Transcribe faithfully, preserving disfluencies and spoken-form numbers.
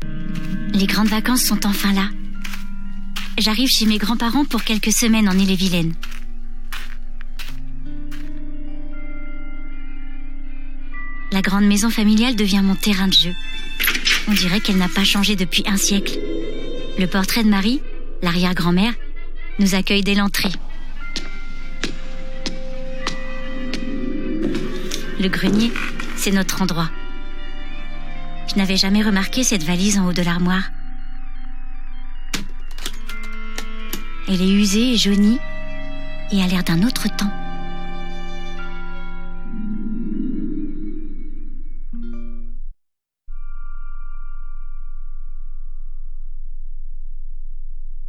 Les grandes vacances sont enfin là. J'arrive chez mes grands-parents pour quelques semaines en Ille-et-Vilaine. La grande maison familiale devient mon terrain de jeu. On dirait qu'elle n'a pas changé depuis un siècle. Le portrait de Marie, l'arrière-grand-mère, nous accueille dès l'entrée. Le grenier, c'est notre endroit. Je n'avais jamais remarqué cette valise en haut de l'armoire. Elle est usée et jaunie et a l'air d'un autre temps.